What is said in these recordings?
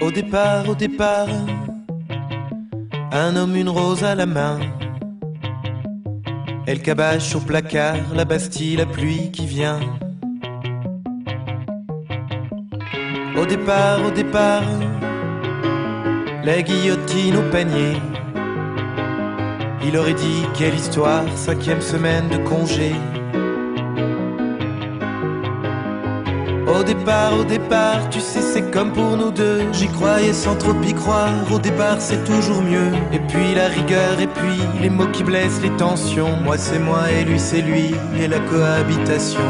Au départ, un homme, une rose à la main. Elle cabache au placard, la Bastille, la pluie qui vient. Au départ, la guillotine au panier. Il aurait dit quelle histoire, 5e semaine de congé. Au départ, tu sais c'est comme pour nous deux. J'y croyais sans trop y croire. Au départ c'est toujours mieux. Et puis la rigueur, et puis les mots qui blessent, les tensions. Moi c'est moi et lui c'est lui, et la cohabitation.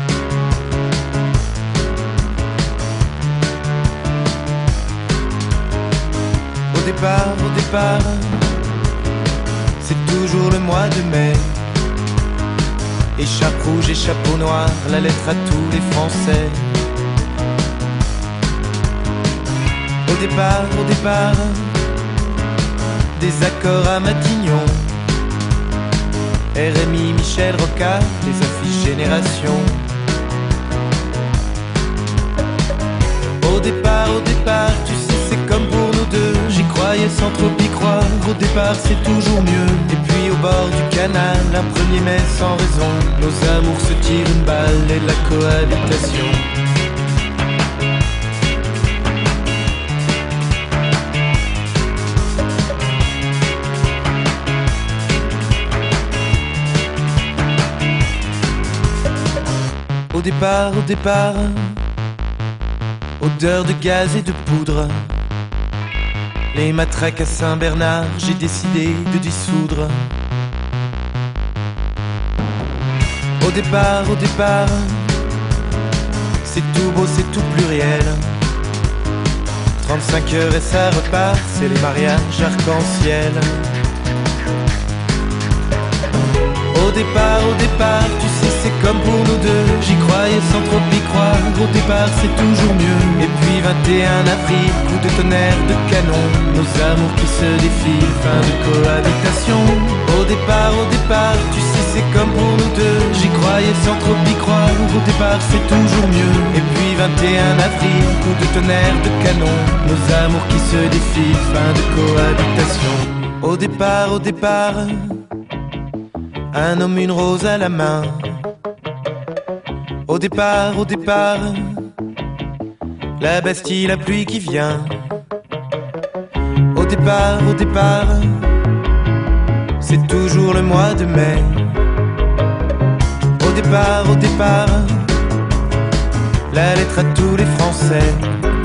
Au départ, c'est toujours le mois de mai. Écharpe rouge et chapeau noir, la lettre à tous les Français. Au départ, des accords à Matignon. RMI, Michel Rocard, les affiches Génération. Au départ, tu sais c'est comme pour nous deux. J'y croyais sans trop y croire. Au départ c'est toujours mieux. Et puis au bord du canal, un 1er mai sans raison. Nos amours se tirent une balle et la cohabitation. Au départ, odeur de gaz et de poudre. Les matraques à Saint-Bernard, j'ai décidé de dissoudre. Au départ, c'est tout beau, c'est tout pluriel. 35 heures et ça repart, c'est les mariages arc-en-ciel. Au départ, tu sais c'est comme pour nous deux. J'y croyais sans trop y croire. Au départ c'est toujours mieux. Et puis 21 avril, coup de tonnerre, de canon. Nos amours qui se défilent, fin de cohabitation. Au départ, tu sais c'est comme pour nous deux. J'y croyais sans trop y croire. Au départ c'est toujours mieux. Et puis 21 avril, coup de tonnerre, de canon. Nos amours qui se défilent, fin de cohabitation. Au départ, un homme, une rose à la main. Au départ, la Bastille, la pluie qui vient. Au départ, c'est toujours le mois de mai. Au départ, la lettre à tous les Français.